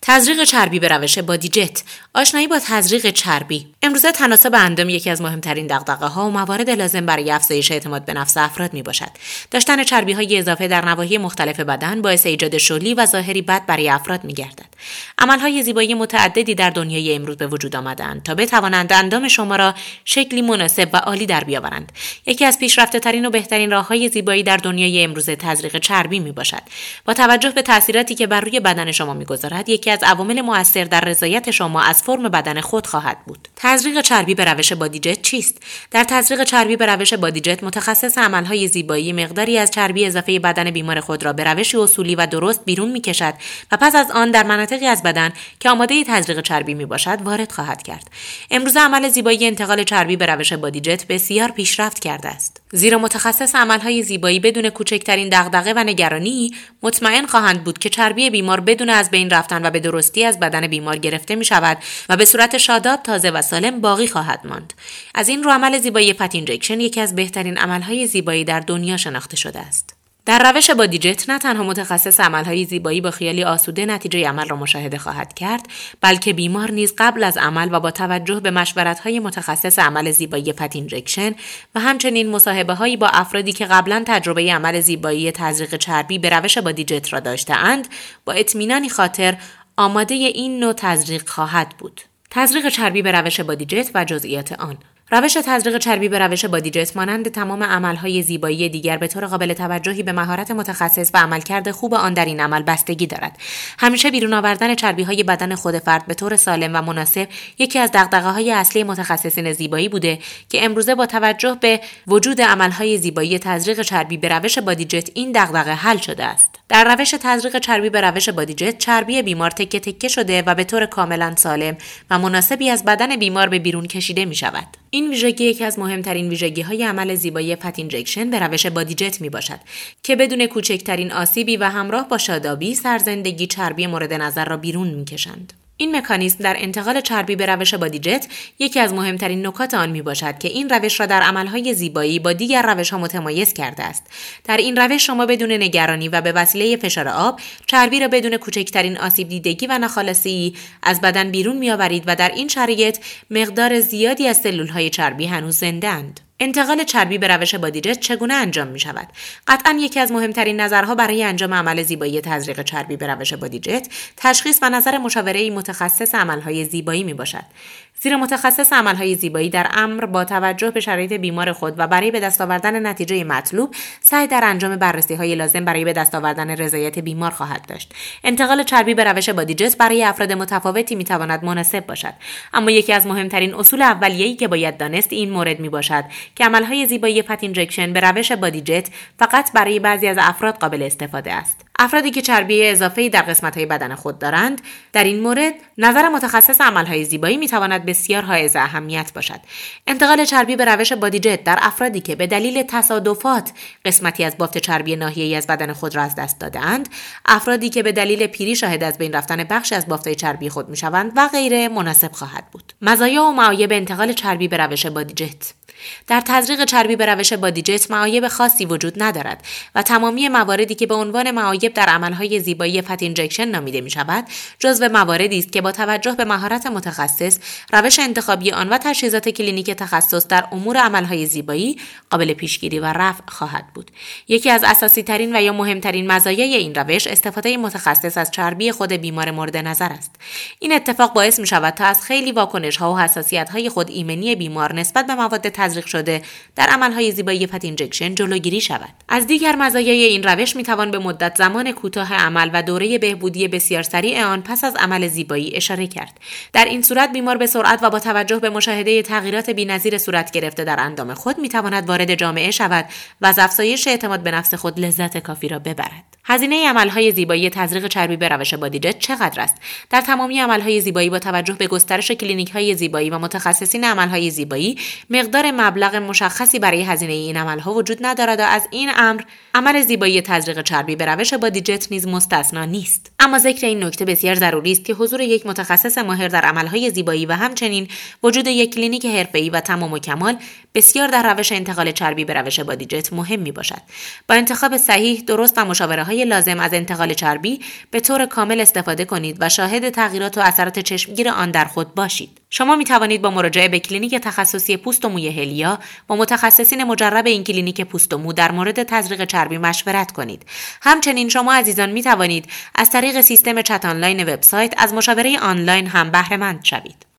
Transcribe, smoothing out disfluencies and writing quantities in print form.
تزریق چربی به روش بادی جت. آشنایی با تزریق چربی. امروزه تناسب اندام یکی از مهمترین دغدغه‌ها و موارد لازم برای افزایش اعتماد به نفس افراد میباشد. داشتن چربی‌های اضافه در نواحی مختلف بدن باعث ایجاد شلی و ظاهری بد برای افراد میگردد. عمل‌های زیبایی متعددی در دنیای امروز به وجود آمده‌اند تا بتوانند اندام شما را شکلی مناسب و عالی در بیاورند. یکی از پیشرفته‌ترین و بهترین راه‌های زیبایی در دنیای امروز تزریق چربی میباشد. با توجه به تأثیراتی که بر روی بدن شما میگذارد، یکی از عوامل مؤثر در رضایت شما از فرم بدن خود خواهد بود. تزریق چربی به روش بادی جت چیست؟ در تزریق چربی به روش بادی جت، متخصص عملهای زیبایی مقداری از چربی اضافه بدن بیمار خود را به روشی اصولی و درست بیرون می‌کشد و پس از آن در مناطقی از بدن که آماده تزریق چربی میباشد وارد خواهد کرد. امروزه عمل زیبایی انتقال چربی به روش بادی جت بسیار پیشرفت کرده است. زیرا متخصص عملهای زیبایی بدون کوچکترین دغدغه و نگرانی مطمئن خواهند بود که چربی بیمار بدون از بین رفتن و به درستی از بدن بیمار گرفته می شود و به صورت شاداب، تازه و سالم باقی خواهد ماند. از این رو عمل زیبایی فت اینجکشن یکی از بهترین عملهای زیبایی در دنیا شناخته شده است. در روش بادی جت نه تنها متخصص عملهای زیبایی با خیالی آسوده نتیجه عمل را مشاهده خواهد کرد، بلکه بیمار نیز قبل از عمل و با توجه به مشورت‌های متخصص عمل زیبایی فت اینجکشن و همچنین مصاحبه‌هایی با افرادی که قبلا تجربه عمل زیبایی تزریق چربی به روش بادی جت را داشته‌اند، با اطمینانی خاطر آماده این نوع تزریق خواهد بود. تزریق چربی به روش بادی جت و جزئیات آن. روش تزریق چربی به روش بادی جت مانند تمام عملهای زیبایی دیگر به طور قابل توجهی به مهارت متخصص و عملکرد خوب آن در این عمل بستگی دارد. همیشه بیرون آوردن چربی‌های بدن خود فرد به طور سالم و مناسب یکی از دغدغه‌های اصلی متخصصین زیبایی بوده که امروزه با توجه به وجود عملهای زیبایی تزریق چربی به روش بادی جت این دغدغه حل شده است. در روش تزریق چربی به روش بادی جت، چربی بیمار تکه تکه شده و به طور کاملا سالم و مناسبی از بدن بیمار به بیرون کشیده می شود. این ویژگی یکی از مهمترین ویژگی‌های عمل زیبایی فت اینجکشن به روش بادی جت میباشد که بدون کوچکترین آسیبی و همراه با شادابی سرزندگی چربی مورد نظر را بیرون میکشند. این مکانیزم در انتقال چربی به روش بادی جت یکی از مهمترین نکات آن میباشد که این روش را در عملهای زیبایی با دیگر روش‌ها متمایز کرده است. در این روش شما بدون نگرانی و به وسیله فشار آب چربی را بدون کوچکترین آسیب دیدگی و ناخالصی از بدن بیرون میآورید و در این شرایط مقدار زیادی از سلول‌های چربی هنوز زنده اند. انتقال چربی به روش بادی جت چگونه انجام می شود؟ قطعاً یکی از مهمترین نظرها برای انجام عمل زیبایی تزریق چربی به روش بادی جت تشخیص و نظر مشاوره متخصص عملهای زیبایی می باشد. زیرا متخصص عملهای زیبایی در امر با توجه به شرایط بیمار خود و برای به دست آوردن نتیجه مطلوب سعی در انجام بررسی‌های لازم برای به دست آوردن رضایت بیمار خواهد داشت. انتقال چربی به روش بادی جت برای افراد متفاوتی می‌تواند مناسب باشد، اما یکی از مهمترین اصول اولیه‌ای که باید دانست این مورد میباشد که عملهای زیبایی فت اینجکشن به روش بادی جت فقط برای بعضی از افراد قابل استفاده است. افرادی که چربی اضافه‌ای در قسمت‌های بدن خود دارند، در این مورد نظر متخصص عملهای زیبایی می‌تواند بسیار حائز اهمیت باشد. انتقال چربی به روش بادی جت در افرادی که به دلیل تصادفات قسمتی از بافت چربی ناحیه‌ای از بدن خود را از دست داده‌اند، افرادی که به دلیل پیری شاهد از بین رفتن بخشی از بافت چربی خود می‌شوند و غیره مناسب خواهد بود. مزایا و معایب انتقال چربی به روش بادی جت. در تزریق چربی به روش بادی جت معایب خاصی وجود ندارد و تمامی مواردی که به عنوان معایب در عملهای زیبایی فت اینجکشن نامیده می شود جزو مواردی است که با توجه به مهارت متخصص، روش انتخابی آن و تجهیزات کلینیک تخصص در امور عملهای زیبایی قابل پیشگیری و رفع خواهد بود. یکی از اساسی ترین و یا مهمترین مزایای این روش استفاده متخصص از چربی خود بیمار مورد نظر است. این اتفاق باعث می شود تا از خیلی واکنش‌ها و حساسیت‌های خود ایمنی بیمار نسبت به مواد تزریق شده در عملهای زیبایی فت اینجکشن جلوگیری شود. از دیگر مزایای این روش میتوان به مدت زمان کوتاه عمل و دوره بهبودی بسیار سریع آن پس از عمل زیبایی اشاره کرد. در این صورت بیمار به سرعت و با توجه به مشاهده تغییرات بی‌نظیر صورت گرفته در اندام خود میتواند وارد جامعه شود و از افزایش اعتماد به نفس خود لذت کافی را ببرد. هزینه عملهای زیبایی تزریق چربی به روش بادی جت چقدر است؟ در تمامی عملهای زیبایی با توجه به گسترش کلینیک‌های زیبایی و متخصصین عملهای زیبایی مقدار مبلغ مشخصی برای هزینه این عملها وجود ندارد و از این امر عمل زیبایی تزریق چربی به روش بادی جت نیز مستثنا نیست. اما ذکر این نکته بسیار ضروری است که حضور یک متخصص ماهر در عملهای زیبایی و همچنین وجود یک کلینیک حرفه‌ای و تمام و کمال بسیار در روش انتقال چربی به روش بادی جت مهم میباشد. با انتخاب صحیح، درست و مشاوره راهکارهای لازم از انتقال چربی به طور کامل استفاده کنید و شاهد تغییرات و اثرات چشمگیر آن در خود باشید. شما می توانید با مراجعه به کلینیک تخصصی پوست و موی هلیا با متخصصین مجرب این کلینیک پوست و مو در مورد تزریق چربی مشورت کنید. همچنین شما عزیزان می توانید از طریق سیستم چت آنلاین وبسایت از مشاوره آنلاین هم بهره مند شوید.